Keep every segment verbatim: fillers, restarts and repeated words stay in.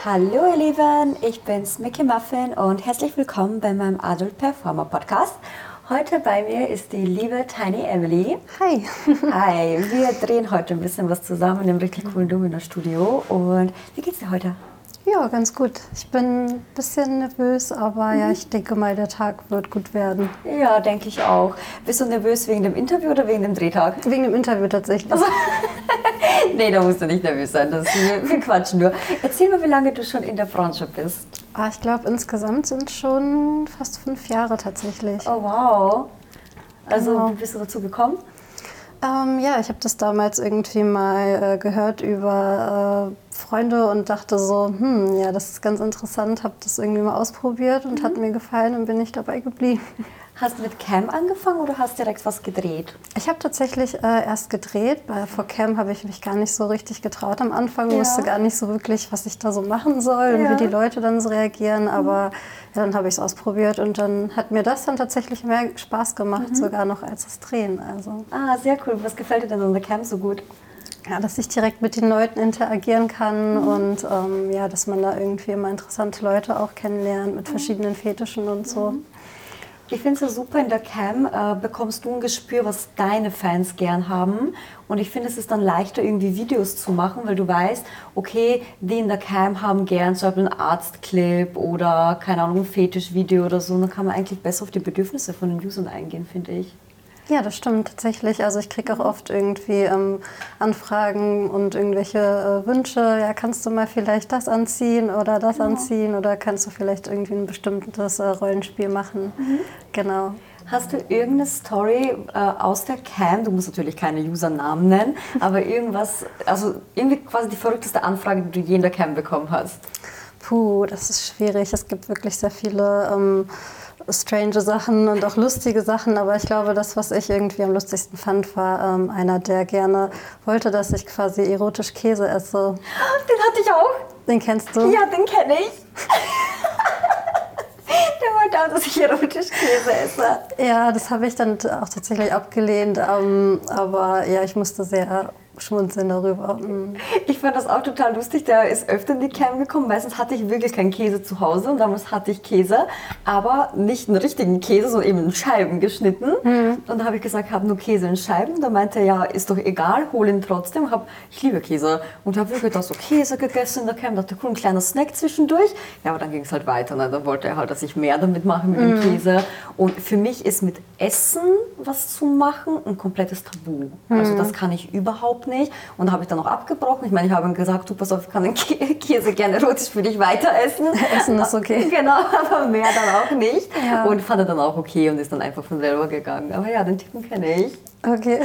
Hallo ihr Lieben, ich bin's Mickey Muffin und herzlich willkommen bei meinem Adult Performer Podcast. Heute bei mir ist die liebe Tiny Emily. Hi. Hi, wir drehen heute ein bisschen was zusammen in einem richtig coolen Domino-Studio. Und wie geht's dir heute? Ja, ganz gut. Ich bin ein bisschen nervös, aber mhm. ja, ich denke mal, der Tag wird gut werden. Ja, denke ich auch. Bist du nervös wegen dem Interview oder wegen dem Drehtag? Wegen dem Interview tatsächlich. Also, nee, da musst du nicht nervös sein. Das, wir, wir quatschen nur. Erzähl mal, wie lange du schon in der Branche bist. Ah, ich glaube, insgesamt sind schon fast fünf Jahre tatsächlich. Oh, wow. Also, genau. Wie bist du dazu gekommen? Ähm, ja, ich habe das damals irgendwie mal äh, gehört über äh, Freunde und dachte so, hm, ja, das ist ganz interessant, habe das irgendwie mal ausprobiert und mhm. hat mir gefallen und bin ich dabei geblieben. Hast du mit Cam angefangen oder hast direkt was gedreht? Ich habe tatsächlich äh, erst gedreht, weil vor Cam habe ich mich gar nicht so richtig getraut am Anfang, ja. wusste gar nicht so wirklich, was ich da so machen soll ja. und wie die Leute dann so reagieren, aber ja, dann habe ich es ausprobiert und dann hat mir das dann tatsächlich mehr Spaß gemacht, mhm. sogar noch als das Drehen. Also. Ah, sehr cool. Was gefällt dir denn an der Cam so gut? Ja, dass ich direkt mit den Leuten interagieren kann mhm. und ähm, ja, dass man da irgendwie immer interessante Leute auch kennenlernt mit verschiedenen Fetischen und so. Mhm. Ich finde es so super, in der Cam äh, bekommst du ein Gespür, was deine Fans gern haben. Und ich finde, es ist dann leichter, irgendwie Videos zu machen, weil du weißt, okay, die in der Cam haben gern zum Beispiel einen Arztclip oder, keine Ahnung, ein Fetischvideo oder so. Und dann kann man eigentlich besser auf die Bedürfnisse von den Usern eingehen, finde ich. Ja, das stimmt tatsächlich. Also ich kriege auch oft irgendwie ähm, Anfragen und irgendwelche äh, Wünsche. Ja, kannst du mal vielleicht das anziehen oder das genau. anziehen oder kannst du vielleicht irgendwie ein bestimmtes äh, Rollenspiel machen? Mhm. Genau. Hast du irgendeine Story äh, aus der Cam, du musst natürlich keine Usernamen nennen, aber irgendwas, also irgendwie quasi die verrückteste Anfrage, die du je in der Cam bekommen hast? Puh, das ist schwierig. Es gibt wirklich sehr viele ähm, strange Sachen und auch lustige Sachen, aber ich glaube, das, was ich irgendwie am lustigsten fand, war ähm, einer, der gerne wollte, dass ich quasi erotisch Käse esse. Den hatte ich auch. Den kennst du? Ja, den kenne ich. Der wollte auch, dass ich erotisch Käse esse. Ja, das habe ich dann auch tatsächlich abgelehnt, ähm, aber ja, ich musste sehr schmunzeln darüber. Ich fand das auch total lustig, der ist öfter in die Cam gekommen. Meistens hatte ich wirklich keinen Käse zu Hause und damals hatte ich Käse, aber nicht einen richtigen Käse, sondern eben in Scheiben geschnitten. Mhm. Und da habe ich gesagt, ich habe nur Käse in Scheiben. Da meinte er, ja, ist doch egal, hol ihn trotzdem. Hab, ich liebe Käse. Und habe wirklich da so Käse gegessen in der Cam, dachte, cool, ein kleiner Snack zwischendurch. Ja, aber dann ging es halt weiter. Ne? Dann wollte er halt, dass ich mehr damit mache mit mhm. dem Käse. Und für mich ist mit Essen was zu machen ein komplettes Tabu. Mhm. Also das kann ich überhaupt nicht. Und habe ich dann auch abgebrochen. Ich meine, ich habe ihm gesagt, du pass auf, ich kann den Käse gerne erotisch für dich weiter essen. Essen ist okay. Genau, aber mehr dann auch nicht. Ja. Und fand er dann auch okay und ist dann einfach von selber gegangen. Aber ja, den Typen kenne ich. Okay.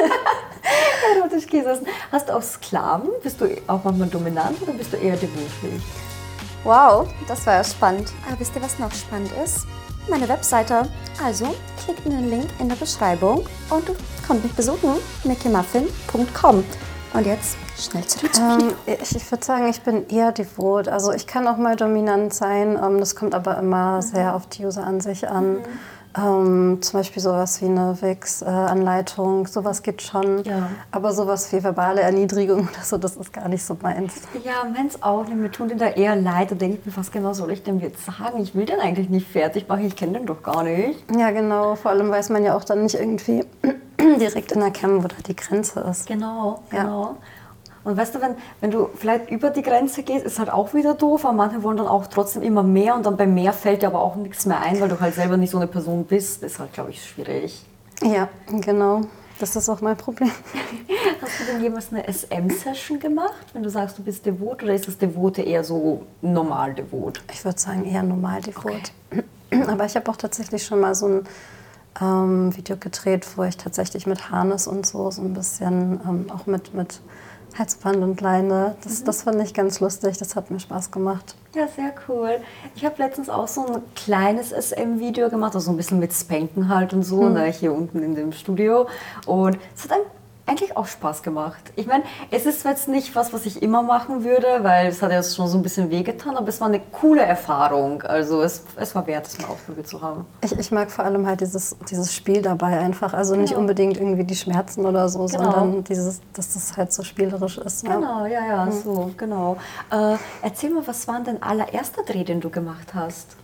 Erotisch Käse essen. Hast du auch Sklaven? Bist du auch manchmal dominant oder bist du eher devotfähig? Wow, das war ja spannend. Aber wisst ihr, was noch spannend ist? Meine Webseite. Also klickt in den Link in der Beschreibung und du kannst mich besuchen, mickey muffin punkt com. Und jetzt schnell zurück zu mir. Ähm, ich ich würde sagen, ich bin eher devot. Also ich kann auch mal dominant sein. Ähm, das kommt aber immer mhm. sehr auf die User an sich an. Mhm. Ähm, zum Beispiel sowas wie eine Wix-Anleitung, sowas geht schon. Ja. Aber sowas wie verbale Erniedrigung oder so, das ist gar nicht so meins. Ja, meins auch nicht. Mir tut den da eher leid. Da denke ich mir fast, genau, soll ich dem jetzt sagen? Ich will den eigentlich nicht fertig machen, ich kenne den doch gar nicht. Ja, genau. Vor allem weiß man ja auch dann nicht irgendwie direkt in der Cam, wo da die Grenze ist. Genau, genau. Ja. Und weißt du, wenn, wenn du vielleicht über die Grenze gehst, ist halt auch wieder doof, aber manche wollen dann auch trotzdem immer mehr und dann beim mehr fällt dir aber auch nichts mehr ein, weil du halt selber nicht so eine Person bist. Das ist halt, glaube ich, schwierig. Ja, genau. Das ist auch mein Problem. Hast du denn jemals eine S M-Session gemacht, wenn du sagst, du bist devot, oder ist das Devote eher so normal devot? Ich würde sagen eher normal devot. Okay. Aber ich habe auch tatsächlich schon mal so ein ähm, Video gedreht, wo ich tatsächlich mit Harness und so, so ein bisschen ähm, auch mit... mit Halsband und Leine. Das, mhm. das fand ich ganz lustig, das hat mir Spaß gemacht. Ja, sehr cool. Ich habe letztens auch so ein kleines S M-Video gemacht, also ein bisschen mit Spanken halt und so, mhm. ne, hier unten in dem Studio. Und es hat eigentlich auch Spaß gemacht. Ich meine, es ist jetzt nicht was, was ich immer machen würde, weil es hat ja schon so ein bisschen wehgetan, aber es war eine coole Erfahrung. Also es, es war wert, es mal ausprobiert zu haben. Ich, ich mag vor allem halt dieses, dieses Spiel dabei einfach. Also nicht Genau. unbedingt irgendwie die Schmerzen oder so, Genau. sondern dieses, dass das halt so spielerisch ist. Ja. Genau, ja, ja, so, genau. Äh, erzähl mal, was war denn dein allererster Dreh, den du gemacht hast?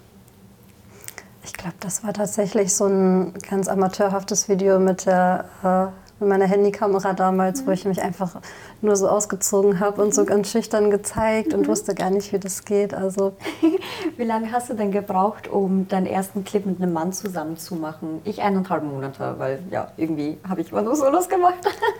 Ich glaube, das war tatsächlich so ein ganz amateurhaftes Video mit der... Äh, mit meiner Handykamera damals, mhm. wo ich mich einfach nur so ausgezogen habe und so ganz schüchtern gezeigt mhm. und wusste gar nicht, wie das geht. Also wie lange hast du denn gebraucht, um deinen ersten Clip mit einem Mann zusammen zu machen? Ich eineinhalb Monate, weil ja, irgendwie habe ich immer nur Solos gemacht.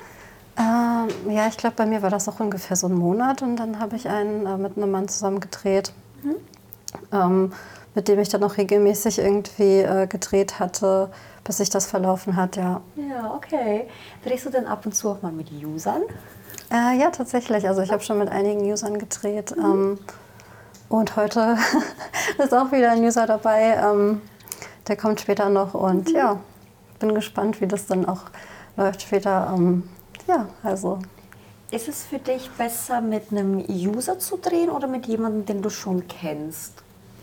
ähm, ja, ich glaube, bei mir war das auch ungefähr so ein Monat und dann habe ich einen äh, mit einem Mann zusammen gedreht, mhm. ähm, mit dem ich dann auch regelmäßig irgendwie äh, gedreht hatte, bis sich das verlaufen hat, ja. Ja, okay. Drehst du denn ab und zu auch mal mit Usern? Äh, ja, tatsächlich. Also ich habe schon mit einigen Usern gedreht. Mhm. Ähm, und heute ist auch wieder ein User dabei. Ähm, der kommt später noch. Und mhm. ja, bin gespannt, wie das dann auch läuft später. Ähm, ja, also... Ist es für dich besser, mit einem User zu drehen oder mit jemandem, den du schon kennst?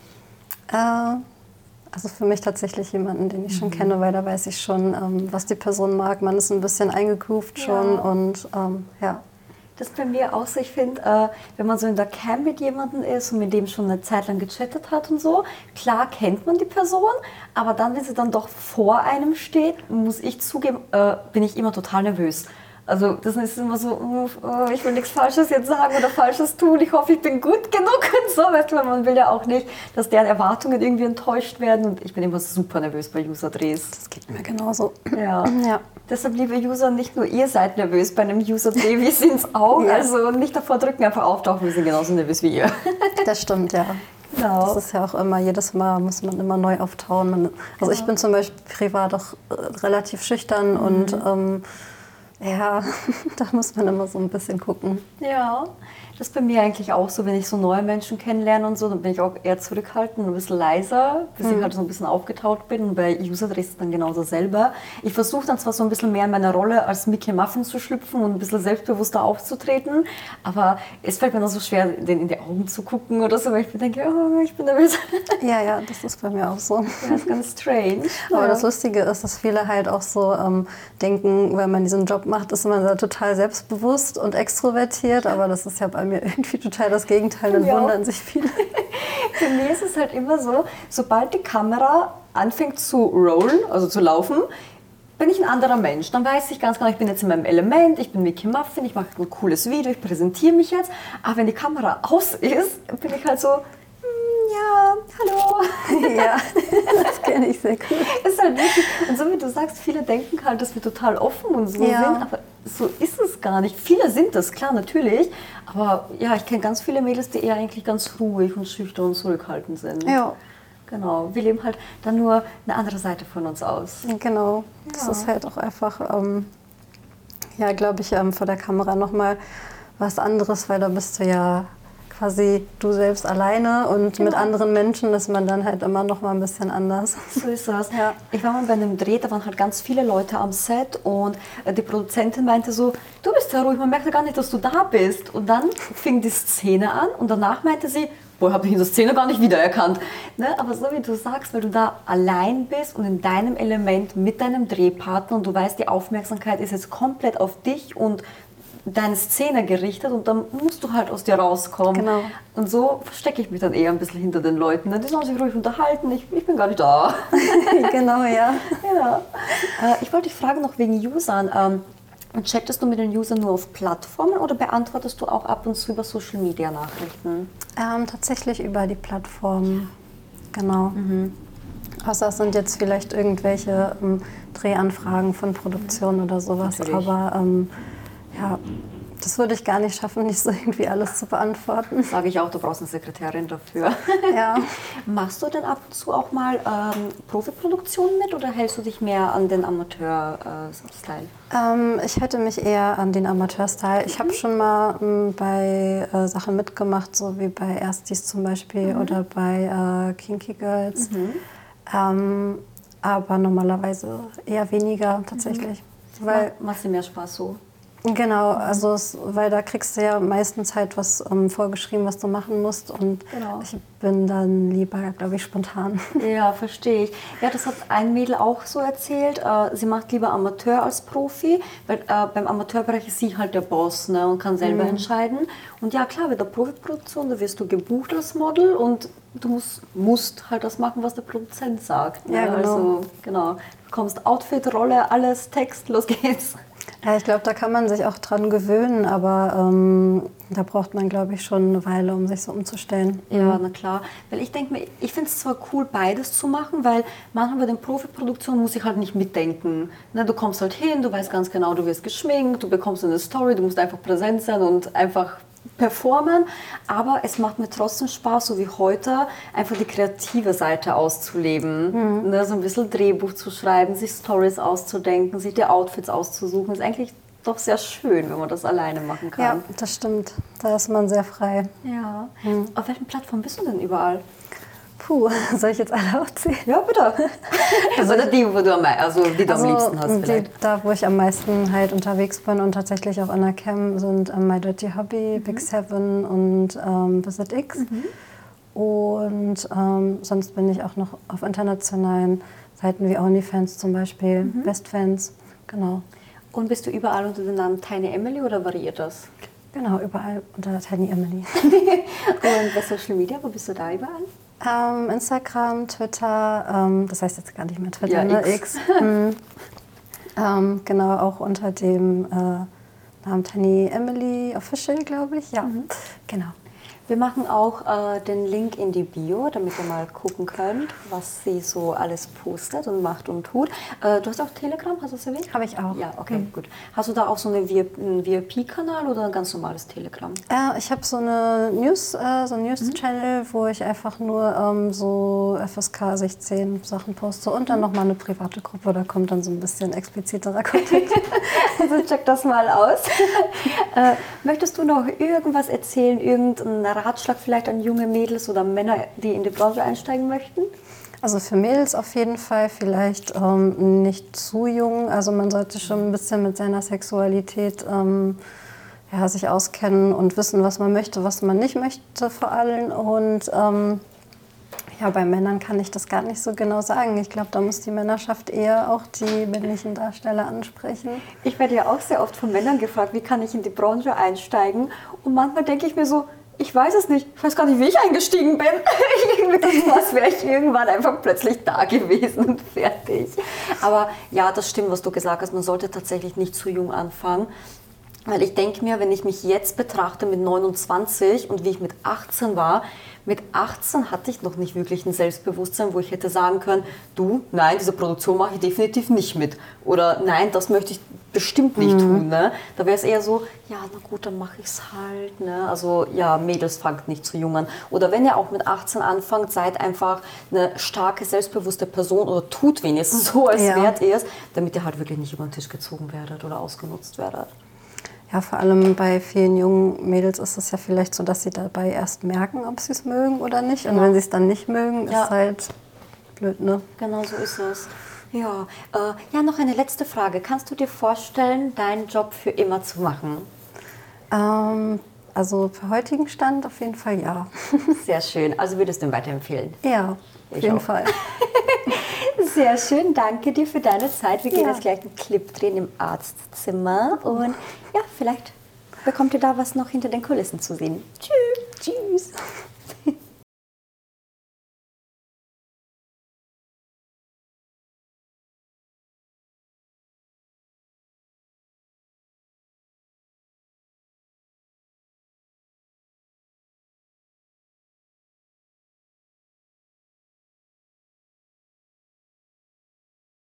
Äh... Also für mich tatsächlich jemanden, den ich schon mhm. kenne, weil da weiß ich schon, ähm, was die Person mag. Man ist ein bisschen eingegroovt schon ja. und ähm, ja. Das ist bei mir auch so. Ich finde, äh, wenn man so in der Cam mit jemandem ist und mit dem schon eine Zeit lang gechattet hat und so, klar kennt man die Person, aber dann, wenn sie dann doch vor einem steht, muss ich zugeben, äh, bin ich immer total nervös. Also das ist immer so, oh, ich will nichts Falsches jetzt sagen oder Falsches tun, ich hoffe, ich bin gut genug und so, weißt du, man will ja auch nicht, dass deren Erwartungen irgendwie enttäuscht werden und ich bin immer super nervös bei User-Drehs. Das geht mir genauso. Ja. ja. Deshalb, liebe User, nicht nur ihr seid nervös bei einem User-Dreh, wir sind es auch, ja. also nicht davor drücken, einfach auftauchen, wir sind genauso nervös wie ihr. Das stimmt, ja. Genau. Das ist ja auch immer, jedes Mal muss man immer neu auftauen. Man, also genau. ich bin zum Beispiel privat auch relativ schüchtern mhm. und ähm, ja, da muss man immer so ein bisschen gucken. Ja, das ist bei mir eigentlich auch so, wenn ich so neue Menschen kennenlerne und so, dann bin ich auch eher zurückhaltend und ein bisschen leiser, bis mhm. ich halt so ein bisschen aufgetaut bin. Und bei User-Drehs ist es dann genauso selber. Ich versuche dann zwar so ein bisschen mehr in meiner Rolle als Mickey Muffin zu schlüpfen und ein bisschen selbstbewusster aufzutreten, aber es fällt mir dann so schwer, denen in die Augen zu gucken oder so, weil ich mir denke, oh, ich bin nervös. Ja, ja, das ist bei mir auch so. Ja, das ist ganz strange. Aber ja. das Lustige ist, dass viele halt auch so ähm, denken, wenn man diesen Job macht, ist man da total selbstbewusst und extrovertiert, aber das ist ja bei mir irgendwie total das Gegenteil, dann ja. wundern sich viele. Für mich ist es halt immer so, sobald die Kamera anfängt zu rollen, also zu laufen, bin ich ein anderer Mensch. Dann weiß ich ganz genau, ich bin jetzt in meinem Element, ich bin Mickey Muffin, ich mache ein cooles Video, ich präsentiere mich jetzt, aber wenn die Kamera aus ist, bin ich halt so, ja, hallo. Ja, das kenne ich sehr gut. Ist halt wirklich, und so wie du sagst, viele denken halt, dass wir total offen und so ja. sind, aber so ist es gar nicht. Viele sind das, klar, natürlich, aber ja, ich kenne ganz viele Mädels, die eher eigentlich ganz ruhig und schüchtern und zurückhaltend sind. Ja. Genau, wir leben halt dann nur eine andere Seite von uns aus. Genau, das ja. ist halt auch einfach, ähm, ja, glaube ich, ähm, vor der Kamera nochmal was anderes, weil da bist du ja quasi du selbst alleine und genau. mit anderen Menschen ist man dann halt immer noch mal ein bisschen anders. So ist das. Ja. Ich war mal bei einem Dreh, da waren halt ganz viele Leute am Set und die Produzentin meinte so, du bist ja ruhig, man merkt ja gar nicht, dass du da bist. Und dann fing die Szene an und danach meinte sie, boah, habe ich in der Szene gar nicht wiedererkannt. Ne? Aber so wie du sagst, weil du da allein bist und in deinem Element mit deinem Drehpartner und du weißt, die Aufmerksamkeit ist jetzt komplett auf dich und deine Szene gerichtet und dann musst du halt aus dir rauskommen. Genau. Und so verstecke ich mich dann eher ein bisschen hinter den Leuten. Die sollen sich ruhig unterhalten, ich, ich bin gar nicht da. Genau, ja. ja. Äh, ich wollte dich fragen noch wegen Usern. Ähm, chattest du mit den Usern nur auf Plattformen oder beantwortest du auch ab und zu über Social Media Nachrichten? Ähm, tatsächlich über die Plattformen, genau. Mhm. Außer es sind jetzt vielleicht irgendwelche ähm, Drehanfragen von Produktionen oder sowas, natürlich. Aber ähm, ja, das würde ich gar nicht schaffen, nicht so irgendwie alles zu beantworten. Sage ich auch, du brauchst eine Sekretärin dafür. Ja. Machst du denn ab und zu auch mal ähm, Profiproduktionen mit oder hältst du dich mehr an den Amateur-Style? Äh, ähm, ich hätte mich eher an den Amateur-Style. Ich mhm. habe schon mal ähm, bei äh, Sachen mitgemacht, so wie bei Erstis zum Beispiel mhm. oder bei äh, Kinky Girls. Mhm. Ähm, aber normalerweise eher weniger tatsächlich. Mhm. Weil macht dir mehr Spaß so? Genau, also es, weil da kriegst du ja meistens halt was ähm, vorgeschrieben, was du machen musst und Genau. ich bin dann lieber, glaube ich, spontan. Ja, verstehe ich. Ja, das hat ein Mädel auch so erzählt. Äh, sie macht lieber Amateur als Profi, weil äh, beim Amateurbereich ist sie halt der Boss, ne, und kann selber Mhm. entscheiden. Und ja, klar, bei der Profiproduktion, da wirst du gebucht als Model und du musst, musst halt das machen, was der Produzent sagt. Ne? Ja, genau. Also, genau. Du bekommst Outfit, Rolle, alles, Text, los geht's. Ja, ich glaube, da kann man sich auch dran gewöhnen, aber ähm, da braucht man, glaube ich, schon eine Weile, um sich so umzustellen. Ja, na klar. Weil ich denke mir, ich finde es zwar cool, beides zu machen, weil manchmal bei den Profiproduktionen muss ich halt nicht mitdenken. Ne, du kommst halt hin, du weißt ganz genau, du wirst geschminkt, du bekommst eine Story, du musst einfach präsent sein und einfach performen. Aber es macht mir trotzdem Spaß, so wie heute, einfach die kreative Seite auszuleben. Mhm. Ne, so ein bisschen Drehbuch zu schreiben, sich Stories auszudenken, sich die Outfits auszusuchen. Ist eigentlich doch sehr schön, wenn man das alleine machen Ja, kann. das stimmt. Da ist man sehr frei. Ja. Auf welchen Plattformen bist du denn überall? Puh, soll ich jetzt alle aufzählen? Ja, bitte. Oder die, wo du am, mei- also die du am liebsten hast die, vielleicht. da, wo ich am meisten halt unterwegs bin und tatsächlich auch in der Cam sind ähm, My Dirty Hobby, Mhm. Big Seven und ähm, Visit X. Und ähm, sonst bin ich auch noch auf internationalen Seiten wie OnlyFans zum Beispiel, Mhm. Bestfans, genau. Und bist du überall unter dem Namen Tiny Emily oder variiert das? Genau, überall unter Tiny Emily. Und bei Social Media, wo bist du da überall? ähm, Instagram, Twitter, ähm, das heißt jetzt gar nicht mehr Twitter, Ja, ne? X. X. Mhm. ähm, genau, auch unter dem äh, Namen Tiny Emily Official, glaube ich. Ja, Mhm. genau. Wir machen auch äh, den Link in die Bio, damit ihr mal gucken könnt, was sie so alles postet und macht und tut. Äh, du hast auch Telegram, hast du es erwähnt? Habe ich auch. Ja, okay, gut. Hast du da auch so eine V I P-Kanal oder ein ganz normales Telegram? Äh, ich habe so eine News, äh, so ein News-Channel, wo ich einfach nur ähm, so F S K sechzehn Sachen poste und dann nochmal eine private Gruppe, da kommt dann so ein bisschen expliziterer Content. Also check das mal aus. äh, möchtest du noch irgendwas erzählen, irgendeinen Ratschlag vielleicht an junge Mädels oder Männer, die in die Branche einsteigen möchten? Also für Mädels auf jeden Fall vielleicht ähm, nicht zu jung. Also man sollte schon ein bisschen mit seiner Sexualität ähm, ja, sich auskennen und wissen, was man möchte, was man nicht möchte vor allem. Und ähm, ja, bei Männern kann ich das gar nicht so genau sagen. Ich glaube, da muss die Männerschaft eher auch die männlichen Darsteller ansprechen. Ich werde ja auch sehr oft von Männern gefragt, wie kann ich in die Branche einsteigen? Und manchmal denke ich mir so, ich weiß es nicht. Ich weiß gar nicht, wie ich eingestiegen bin. Mit was wäre ich irgendwann einfach plötzlich da gewesen und fertig. Aber ja, das stimmt, was du gesagt hast. Man sollte tatsächlich nicht zu jung anfangen. Weil ich denke mir, wenn ich mich jetzt betrachte mit neunundzwanzig und wie ich mit achtzehn war, mit achtzehn hatte ich noch nicht wirklich ein Selbstbewusstsein, wo ich hätte sagen können, du, nein, diese Produktion mache ich definitiv nicht mit. Oder nein, das möchte ich bestimmt nicht tun. Ne? Da wäre es eher so, ja, na gut, dann mache ich es halt. Ne? Also ja, Mädels fangt nicht zu jung an. Oder wenn ihr auch mit achtzehn anfangt, seid einfach eine starke, selbstbewusste Person oder tut wenigstens so, als Ja. wärt ihr es, damit ihr halt wirklich nicht über den Tisch gezogen werdet oder ausgenutzt werdet. Ja, vor allem bei vielen jungen Mädels ist es ja vielleicht so, dass sie dabei erst merken, ob sie es mögen oder nicht. Und Genau. wenn sie es dann nicht mögen, Ja. ist halt blöd, ne? Genau so ist es. Ja, äh, ja, noch eine letzte Frage. Kannst du dir vorstellen, deinen Job für immer zu machen? Ähm, also für heutigen Stand auf jeden Fall ja. Sehr schön. Also würdest du ihn weiterempfehlen? Ja, auf Ich jeden auch. Fall. Sehr schön. Danke dir für deine Zeit. Wir gehen Ja. jetzt gleich einen Clip drehen im Arztzimmer. Und ja, vielleicht bekommt ihr da was noch hinter den Kulissen zu sehen. Tschüss. Tschüss.